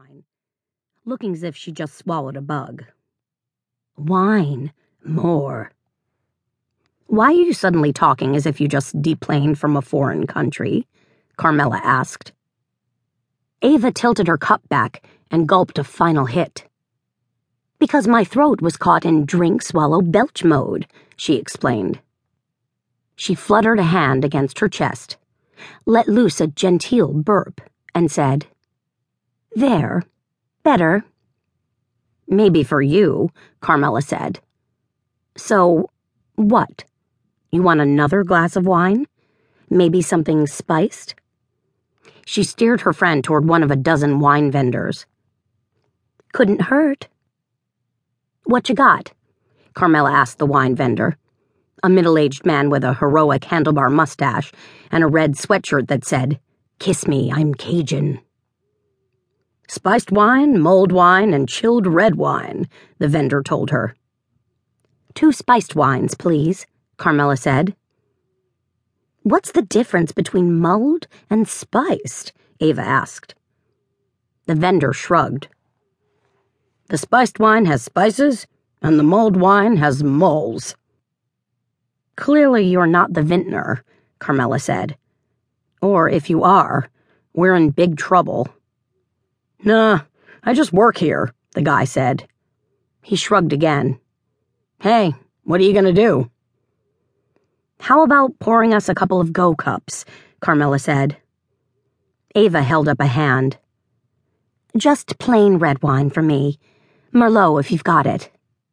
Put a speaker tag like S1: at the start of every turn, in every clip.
S1: wine, looking as if she just swallowed a bug. Wine. More. Why are you suddenly talking as if you just deplaned from a foreign country? Carmela asked. Ava tilted her cup back and gulped a final hit. Because my throat was caught in drink-swallow-belch mode, she explained. She fluttered a hand against her chest, let loose a genteel burp, and said, There. Better. Maybe for you, Carmela said. So, what? You want another glass of wine? Maybe something spiced? She steered her friend toward one of a dozen wine vendors. Couldn't hurt. What you got? Carmela asked the wine vendor, a middle-aged man with a heroic handlebar mustache and a red sweatshirt that said, Kiss me, I'm Cajun. Spiced wine, mulled wine, and chilled red wine, the vendor told her. 2 spiced wines, please, Carmela said. What's the difference between mulled and spiced? Ava asked. The vendor shrugged. The spiced wine has spices, and the mulled wine has mulls. Clearly you're not the vintner, Carmela said. Or if you are, we're in big trouble. Nah, I just work here, the guy said. He shrugged again. Hey, what are you gonna do? How about pouring us a couple of Go cups, Carmela said. Ava held up a hand. Just plain red wine for me. Merlot if you've got it.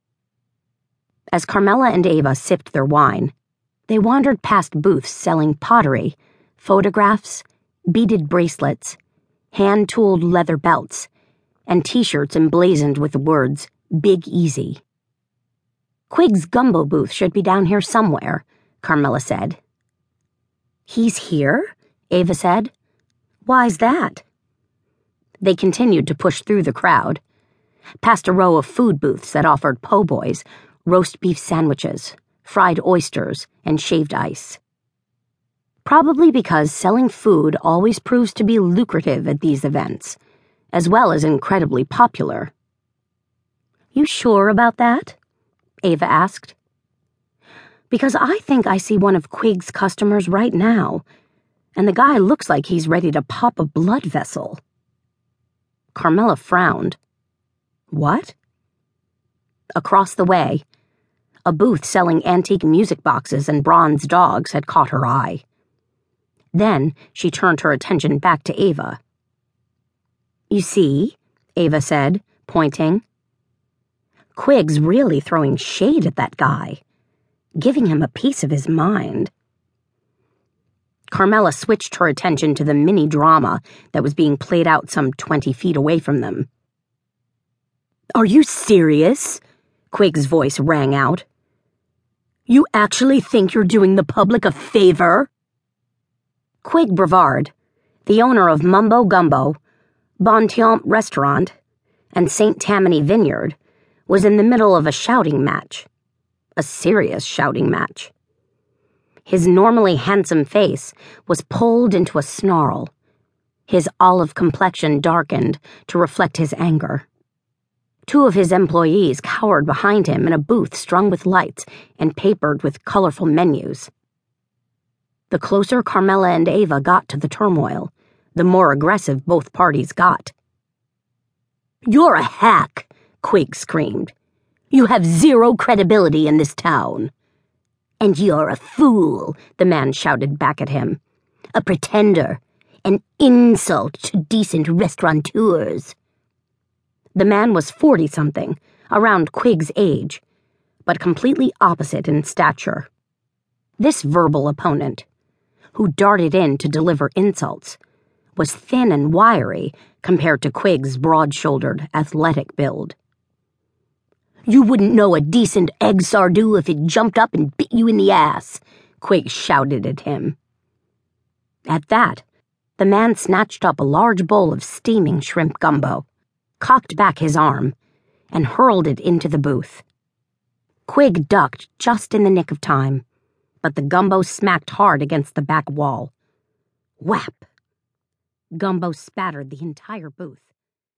S1: As Carmela and Ava sipped their wine, they wandered past booths selling pottery, photographs, beaded bracelets, hand-tooled leather belts, and t-shirts emblazoned with the words, Big Easy. Quig's gumbo booth should be down here somewhere, Carmela said. He's here? Ava said. Why's that? They continued to push through the crowd, past a row of food booths that offered po' boys, roast beef sandwiches, fried oysters, and shaved ice. Probably because selling food always proves to be lucrative at these events, as well as incredibly popular. You sure about that? Ava asked. Because I think I see one of Quig's customers right now, and the guy looks like he's ready to pop a blood vessel. Carmela frowned. What? Across the way, a booth selling antique music boxes and bronze dogs had caught her eye. Then she turned her attention back to Ava. You see, Ava said, pointing. Quig's really throwing shade at that guy, giving him a piece of his mind. Carmela switched her attention to the mini-drama that was being played out some 20 feet away from them. Are you serious? Quig's voice rang out. You actually think you're doing the public a favor? Quig Brevard, the owner of Mumbo Gumbo, Bon Temps Restaurant, and St. Tammany Vineyard, was in the middle of a shouting match. A serious shouting match. His normally handsome face was pulled into a snarl. His olive complexion darkened to reflect his anger. 2 of his employees cowered behind him in a booth strung with lights and papered with colorful menus. The closer Carmela and Ava got to the turmoil, the more aggressive both parties got. You're a hack, Quig screamed. You have 0 credibility in this town. And you're a fool, the man shouted back at him. A pretender, an insult to decent restaurateurs. The man was 40-something, around Quig's age, but completely opposite in stature. This verbal opponent, who darted in to deliver insults, was thin and wiry compared to Quig's broad-shouldered, athletic build. You wouldn't know a decent egg sardou if it jumped up and bit you in the ass, Quig shouted at him. At that, the man snatched up a large bowl of steaming shrimp gumbo, cocked back his arm, and hurled it into the booth. Quig ducked just in the nick of time, but the gumbo smacked hard against the back wall. Whap! Gumbo spattered the entire booth.